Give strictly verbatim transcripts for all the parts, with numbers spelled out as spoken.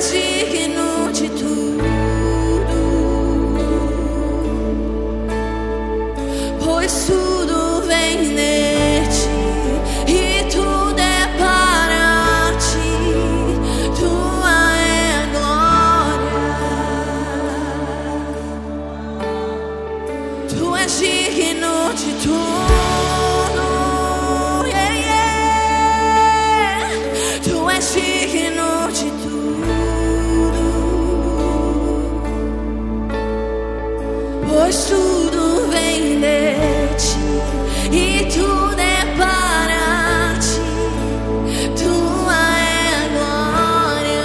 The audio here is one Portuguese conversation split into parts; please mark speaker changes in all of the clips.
Speaker 1: és digno de tudo, pois tudo vem de ti e tudo é para ti. Tua é a glória. Tu és digno de tudo, yeah, yeah. Tu és digno de tudo, pois tudo vem de ti e tudo é para ti. Tua é a glória.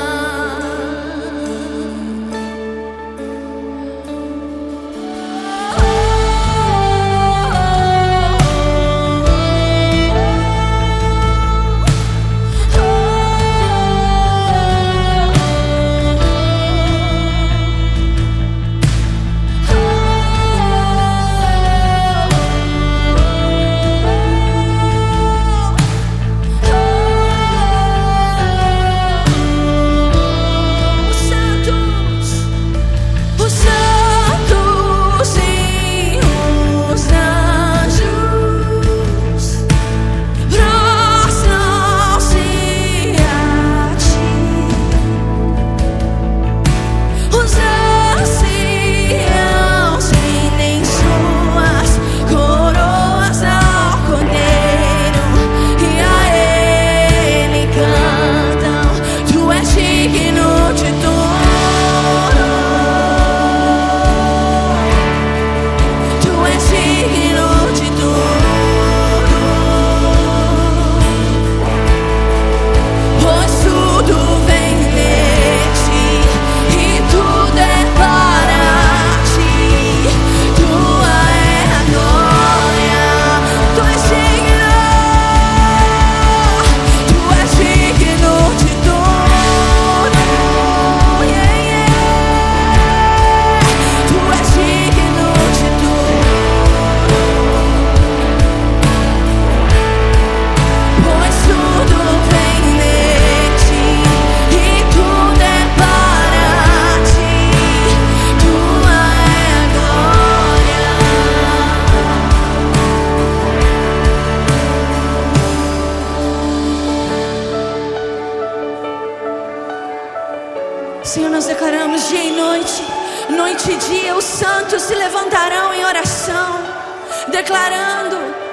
Speaker 1: Senhor, nós declaramos dia e noite, noite e dia, os santos se levantarão em oração, declarando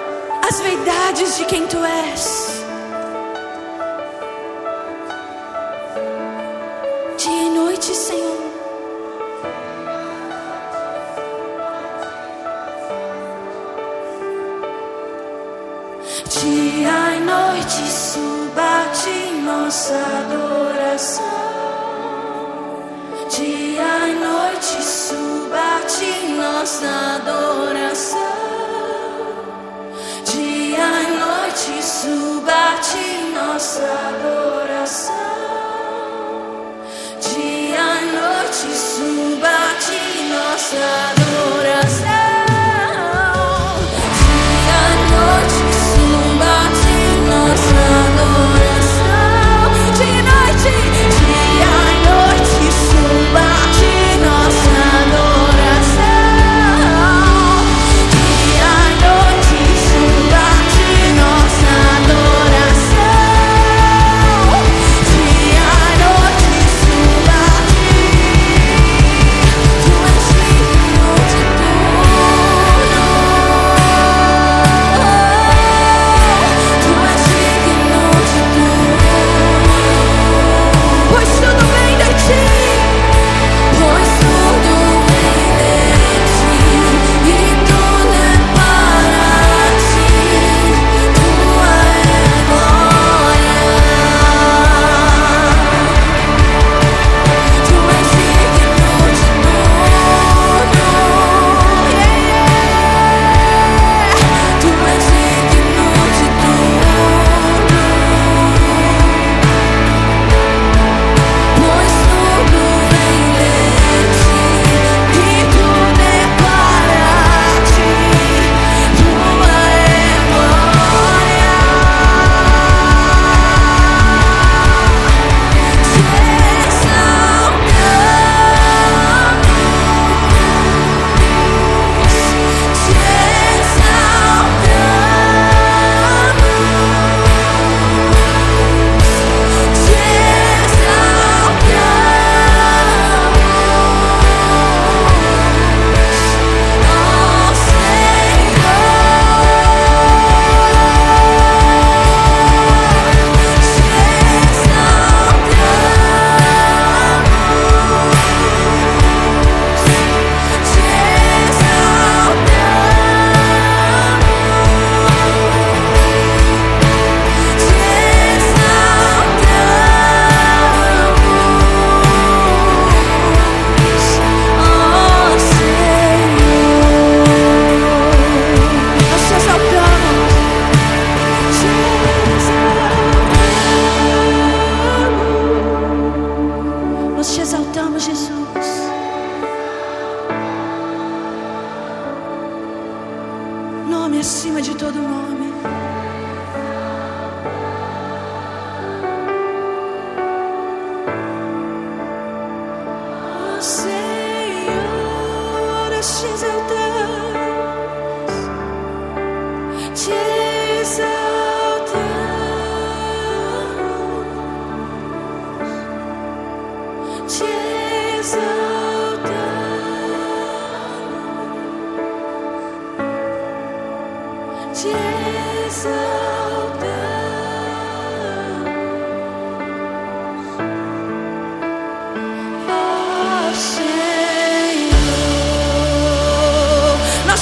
Speaker 1: as verdades de quem Tu és. Dia e noite, Senhor. Dia e noite suba a Ti nossa adoração. Dia e noite suba a Ti nossa adoração. Dia e noite suba a Ti nossa adoração. Dia e noite suba a Ti nossa adoração. Dia e noite suba a Ti nossa adoração. Dia e noite, dia e noite suba a Ti nossa adoração.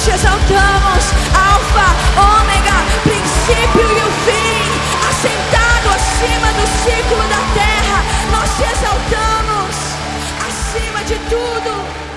Speaker 1: te exaltamos, Alfa, Ômega, princípio e o fim, assentado acima do círculo da terra. Nós te exaltamos acima de tudo.